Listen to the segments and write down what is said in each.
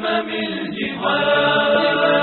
قمم الجبال.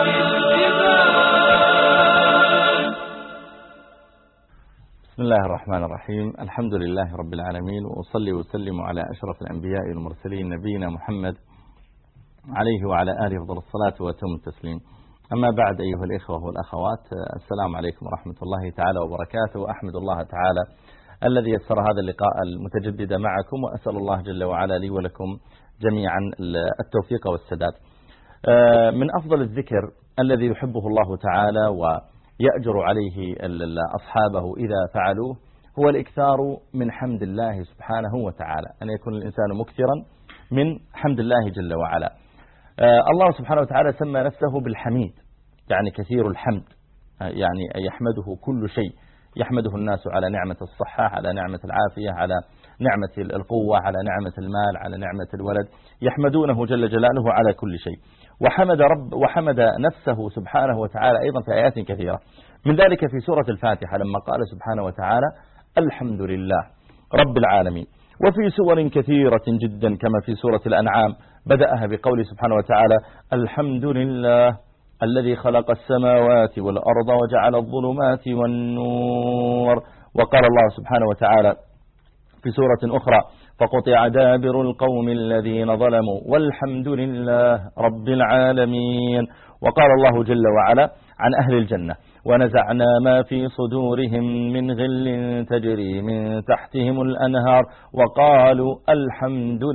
بسم الله الرحمن الرحيم. الحمد لله رب العالمين، وأصلي وسلم على أشرف الأنبياء والمرسلين نبينا محمد عليه وعلى آله أفضل الصلاة وأتم التسليم. أما بعد أيها الإخوة والأخوات، السلام عليكم ورحمة الله تعالى وبركاته، وأحمد الله تعالى الذي يسر هذا اللقاء المتجدد معكم، وأسأل الله جل وعلا لي ولكم جميعا التوفيق والسداد. من أفضل الذكر الذي يحبه الله تعالى ويأجر عليه أصحابه إذا فعلوه هو الإكثار من حمد الله سبحانه وتعالى، أن يكون الإنسان مكثرا من حمد الله جل وعلا. الله سبحانه وتعالى سمى نفسه بالحميد، يعني كثير الحمد، يعني يحمده كل شيء، يحمده الناس على نعمة الصحة، على نعمة العافية، على نعمة القوة، على نعمة المال، على نعمة الولد، يحمدونه جل جلاله على كل شيء. وحمد نفسه سبحانه وتعالى أيضا في آيات كثيرة، من ذلك في سورة الفاتحة لما قال سبحانه وتعالى الحمد لله رب العالمين. وفي سور كثيرة جدا كما في سورة الأنعام بدأها بقوله سبحانه وتعالى الحمد لله الذي خلق السماوات والأرض وجعل الظلمات والنور. وقال الله سبحانه وتعالى في سورة أخرى فقطع دابر القوم الذين ظلموا والحمد لله رب العالمين. وقال الله جل وعلا عن أهل الجنة ونزعنا ما في صدورهم من غل تجري من تحتهم الأنهار وقالوا الحمد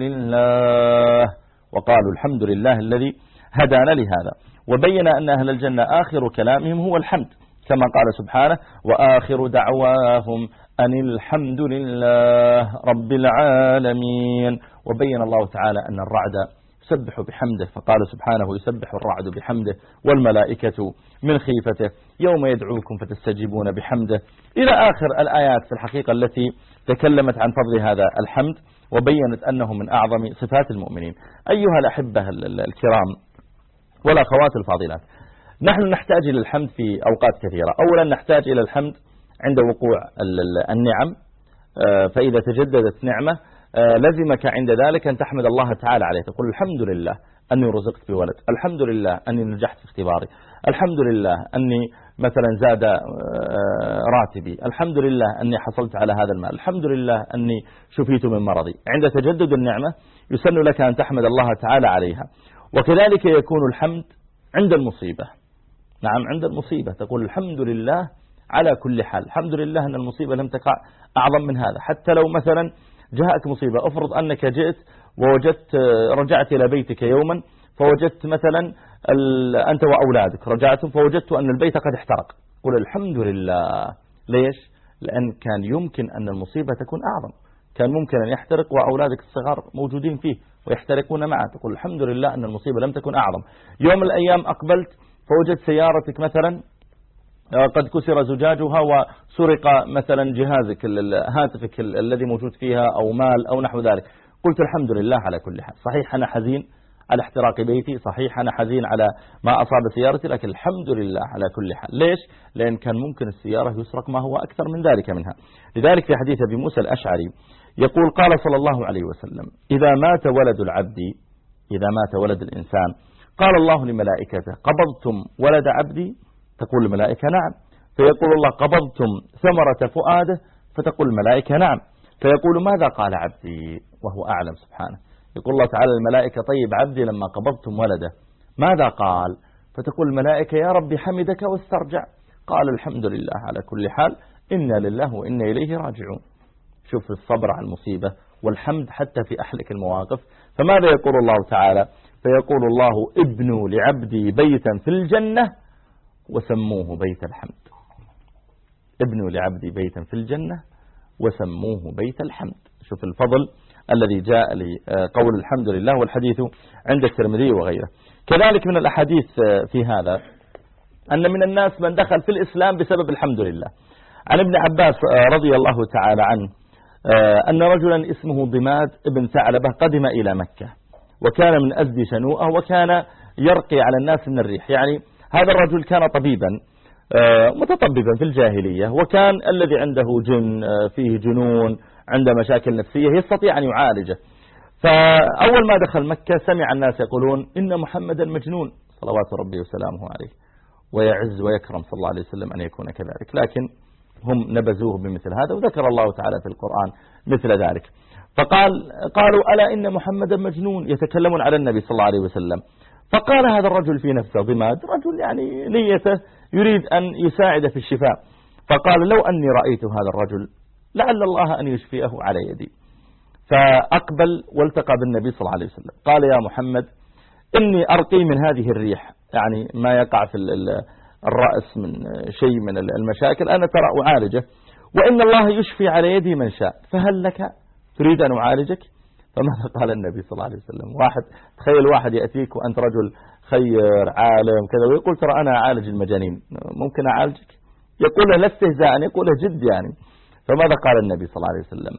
لله الذي هدانا لهذا. وبين أن أهل الجنة آخر كلامهم هو الحمد، كما قال سبحانه وآخر دعواهم أن الحمد لله رب العالمين. وبين الله تعالى أن الرعد يسبح بحمده، فقال سبحانه يسبح الرعد بحمده والملائكة من خيفته يوم يدعوكم فتستجيبون بحمده، إلى آخر الآيات في الحقيقة التي تكلمت عن فضل هذا الحمد وبينت أنه من أعظم صفات المؤمنين. أيها الأحبة الكرام والأخوات الفاضلات، نحن نحتاج إلى الحمد في أوقات كثيرة. أولا نحتاج إلى الحمد عند وقوع النعم، فإذا تجددت نعمة لزمك عند ذلك أن تحمد الله تعالى عليه، تقول الحمد لله أني رزقت بولد، الحمد لله أني نجحت في اختباري، الحمد لله أني مثلا زاد راتبي، الحمد لله أني حصلت على هذا المال، الحمد لله أني شفيت من مرضي. عند تجدد النعمة يسن لك أن تحمد الله تعالى عليها. وكذلك يكون الحمد عند المصيبة. نعم، عند المصيبة تقول الحمد لله على كل حال، الحمد لله أن المصيبة لم تقع أعظم من هذا. حتى لو مثلا جاءك مصيبة، أفرض أنك جئت ووجدت رجعت إلى بيتك يوما فوجدت مثلا أنت وأولادك رجعتم فوجدت أن البيت قد احترق، قل الحمد لله. ليش؟ لأن كان يمكن أن المصيبة تكون أعظم، كان ممكن أن يحترق وأولادك الصغار موجودين فيه ويحترقون معه، تقول الحمد لله أن المصيبة لم تكن أعظم. يوم من الأيام أقبلت فوجدت سيارتك مثلا قد كسر زجاجها وسرق مثلا جهازك هاتفك الذي موجود فيها أو مال أو نحو ذلك، قلت الحمد لله على كل حال. صحيح أنا حزين على احتراق بيتي، صحيح أنا حزين على ما أصاب سيارتي، لكن الحمد لله على كل حال. ليش؟ لأن كان ممكن السيارة يسرق ما هو أكثر من ذلك منها. لذلك في حديث أبي موسى الأشعري يقول قال صلى الله عليه وسلم إذا مات ولد الإنسان قال الله لملائكته قبضتم ولد عبدي؟ تقول الملائكة نعم. فيقول الله قبضتم ثمرة فؤاده؟ فتقول الملائكة نعم. فيقول ماذا قال عبدي وهو أعلم سبحانه؟ يقول الله تعالى الملائكة طيب عبدي لما قبضتم ولده ماذا قال؟ فتقول الملائكة يا ربي حمدك واسترجع، قال الحمد لله على كل حال إنا لله وإنا إليه راجعون. شوف الصبر على المصيبة والحمد حتى في أحلك المواقف. فماذا يقول الله تعالى؟ فيقول الله ابنوا لعبدي بيتا في الجنة وسموه بيت الحمد. ابنوا لعبدي بيتا في الجنة وسموه بيت الحمد. شوف الفضل الذي جاء لقول الحمد لله، والحديث عند الترمذي وغيره. كذلك من الأحاديث في هذا أن من الناس من دخل في الإسلام بسبب الحمد لله. عن ابن عباس رضي الله تعالى عنه أن رجلا اسمه ضماد ابن ثعلبة قدم إلى مكة، وكان من أزد شنوءة، وكان يرقي على الناس من الريح. يعني هذا الرجل كان طبيبا متطببا في الجاهلية، وكان الذي عنده جن فيه جنون عنده مشاكل نفسية يستطيع أن يعالجه. فأول ما دخل مكة سمع الناس يقولون إن محمدا مجنون صلوات ربي وسلامه عليه، ويعز ويكرم صلى الله عليه وسلم أن يكون كذلك، لكن هم نبذوه بمثل هذا، وذكر الله تعالى في القرآن مثل ذلك. قالوا ألا إن محمدا مجنون، يتكلمون على النبي صلى الله عليه وسلم. فقال هذا الرجل في نفسه، ضماد رجل يعني نيته يريد أن يساعد في الشفاء، فقال لو أني رأيت هذا الرجل لعل الله أن يشفيه على يدي. فأقبل والتقى بالنبي صلى الله عليه وسلم، قال يا محمد إني أرقي من هذه الريح، يعني ما يقع في الرأس من شيء من المشاكل أنا ترى أعالجه، وإن الله يشفي على يدي من شاء، فهل لك تريد أن أعالجك؟ فماذا قال النبي صلى الله عليه وسلم؟ تخيل واحد يأتيك وأنت رجل خير عالم كذا ويقول ترى أنا أعالج المجانين، ممكن أعالجك؟ يقول له لا استهزاء، يقول له جد يعني. فماذا قال النبي صلى الله عليه وسلم؟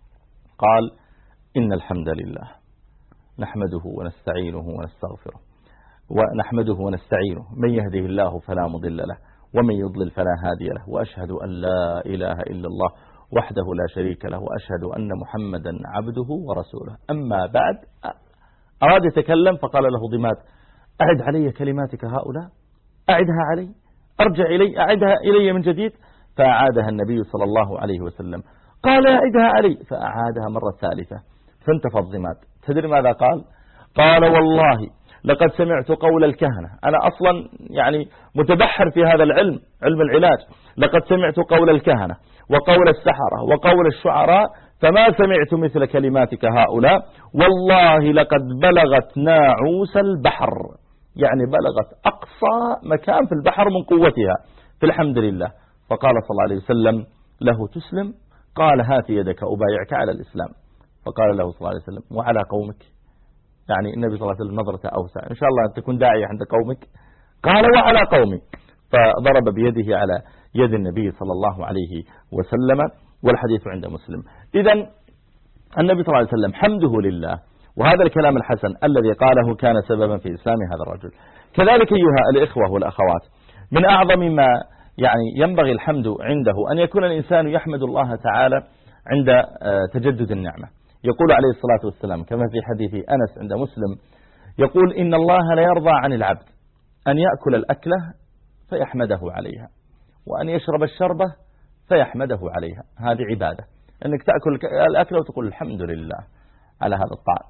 قال إن الحمد لله نحمده ونستعينه ونستغفره، ونحمده ونستعينه من يهده الله فلا مضل له ومن يضلل فلا هادي له، وأشهد أن لا إله إلا الله وحده لا شريك له، وأشهد أن محمدا عبده ورسوله. أما بعد أراد يتكلم فقال له ضماد أعد علي كلماتك هؤلاء، أعدها علي، أرجع إلي، أعدها إلي من جديد. فأعادها النبي صلى الله عليه وسلم، قال أعدها علي، فأعادها مرة ثالثة، فانتفض ضماد. تدري ماذا قال؟ قال والله لقد سمعت قول الكهنة، أنا أصلا يعني متبحر في هذا العلم، علم العلاج، لقد سمعت قول الكهنة وقول السحرة وقول الشعراء فما سمعت مثل كلماتك هؤلاء، والله لقد بلغت ناعوس البحر، يعني بلغت أقصى مكان في البحر من قوتها في الحمد لله. فقال صلى الله عليه وسلم له تسلم؟ قال هات يدك أبايعك على الإسلام. فقال له صلى الله عليه وسلم وعلى قومك؟ يعني النبي صلى الله عليه وسلم نظرته أوسع، إن شاء الله أن تكون داعية عند قومك. قال وعلى قومي، فضرب بيده على يد النبي صلى الله عليه وسلم، والحديث عند مسلم. إذن النبي صلى الله عليه وسلم حمده لله، وهذا الكلام الحسن الذي قاله كان سببا في إسلام هذا الرجل. كذلك أيها الإخوة والأخوات، من أعظم ما يعني ينبغي الحمد عنده أن يكون الإنسان يحمد الله تعالى عند تجدد النعمة. يقول عليه الصلاة والسلام كما في حديث أنس عند مسلم، يقول إن الله لا يرضى عن العبد أن يأكل الأكلة فيحمده عليها، وأن يشرب الشربة فيحمده عليها. هذه عبادة، أنك تأكل الأكلة وتقول الحمد لله على هذا الطعام،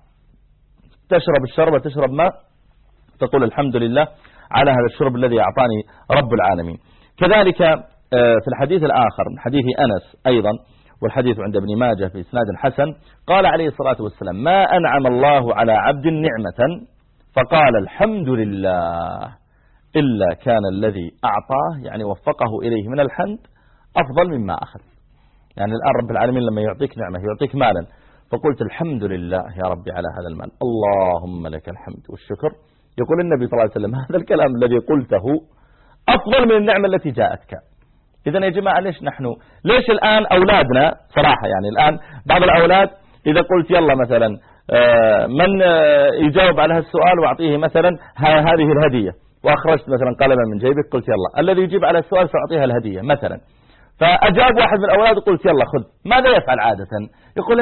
تشرب الشربة تشرب ماء تقول الحمد لله على هذا الشرب الذي أعطاني رب العالمين. كذلك في الحديث الآخر من حديث أنس أيضا، والحديث عند ابن ماجه في إسناد حسن، قال عليه الصلاة والسلام ما أنعم الله على عبد نعمة فقال الحمد لله إلا كان الذي أعطاه يعني وفقه إليه من الحمد أفضل مما أخذ. يعني الآن رب العالمين لما يعطيك نعمة يعطيك مالا، فقلت الحمد لله يا ربي على هذا المال، اللهم لك الحمد والشكر، يقول النبي صلى الله عليه وسلم هذا الكلام الذي قلته أفضل من النعمة التي جاءتك. إذن يا جماعة ليش الآن أولادنا صراحة، يعني الآن بعض الأولاد إذا قلت يلا مثلا من يجاوب على السؤال وأعطيه مثلا هذه الهدية، وأخرجت مثلا قلما من جيبك قلت يلا الذي يجيب على السؤال سأعطيها الهدية مثلا، فأجاب واحد من الأولاد وقلت يلا خذ، ماذا يفعل عادة؟ يقول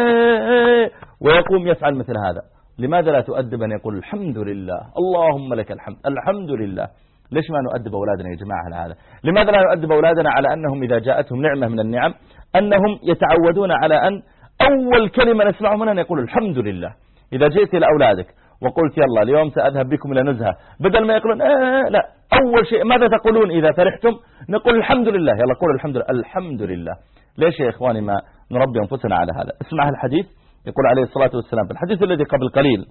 ويقوم يفعل مثل هذا. لماذا لا تؤدب أن يقول الحمد لله اللهم لك الحمد الحمد لله؟ ليش ما نؤدب أولادنا يا جماعة على هذا؟ لماذا لا نؤدب أولادنا على أنهم إذا جاءتهم نعمة من النعم أنهم يتعودون على أن أول كلمة نسمعه منها يقول الحمد لله. إذا جئت إلى أولادك وقلت يلا اليوم سأذهب بكم إلى نزهة، بدل ما يقولون لا، أول شيء ماذا تقولون إذا فرحتم؟ نقول الحمد لله، يلا قول الحمد لله الحمد لله. ليش يا إخواني ما نربي أنفسنا على هذا؟ اسمع الحديث، يقول عليه الصلاة والسلام في الحديث الذي قبل قليل،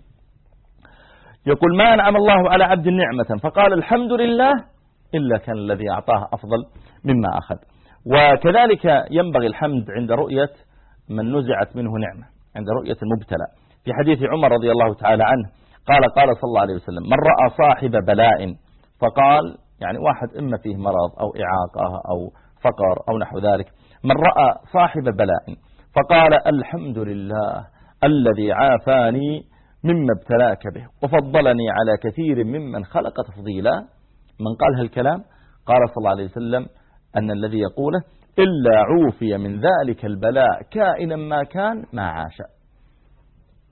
يقول ما أنعم الله على عبد نعمة فقال الحمد لله إلا كان الذي أعطاه أفضل مما أخذ. وكذلك ينبغي الحمد عند رؤية من نزعت منه نعمة، عند رؤية المبتلى. في حديث عمر رضي الله تعالى عنه قال صلى الله عليه وسلم من رأى صاحب بلاء فقال، يعني واحد إما فيه مرض أو إعاقة أو فقر أو نحو ذلك، من رأى صاحب بلاء فقال الحمد لله الذي عافاني مما ابتلاك به وفضلني على كثير ممن خلق تفضيلا. من قال هالكلام قال صلى الله عليه وسلم أن الذي يقوله إلا عوفي من ذلك البلاء كائنا ما كان ما عاش.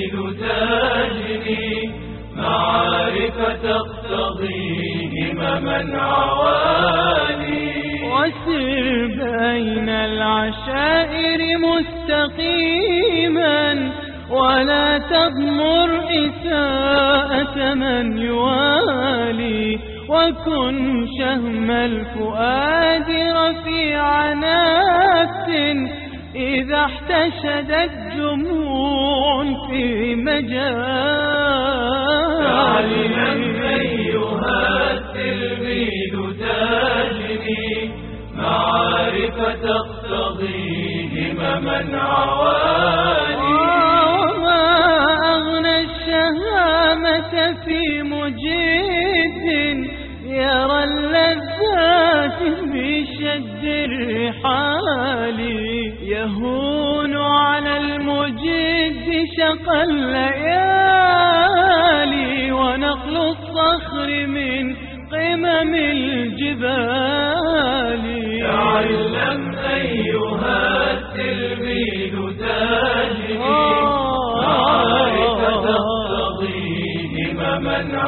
التلميذ تجني معارف تقتضي همما عوالي وسر بين العشائر مستقيما ولا تضمر إساءة من يوالي وكن شهم الفؤاد رفيع نفس إذا احتشدت دموع في مجال تعلم أيها التلميذ تاجني معرفة تقتضي همما عوالي. وما أغنى الشهامة في مجد يرى اللذات بشد الرحال. يهون على المجد شقى الليالي ونقل الصخر من قمم الجبال. تعلم أيها التلميذ تاجني معرفة تقتضي همما